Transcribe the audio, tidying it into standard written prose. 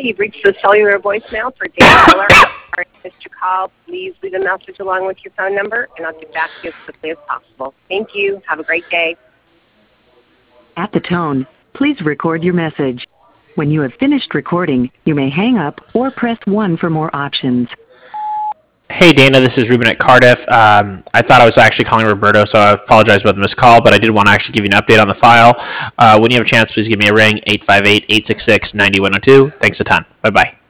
you've reached the cellular voicemail for Dan Miller. Sorry I missed your call. Please leave a message along with your phone number, and I'll get back to you as quickly as possible. Thank you. Have a great day. At the tone, please record your message. When you have finished recording, you may hang up or press 1 for more options. Hey, Dana, this is Ruben at Cardiff. I thought I was actually calling Roberto, so I apologize about the missed call, but I did want to actually give you an update on the file. When you have a chance, please give me a ring, 858-866-9102. Thanks a ton. Bye-bye.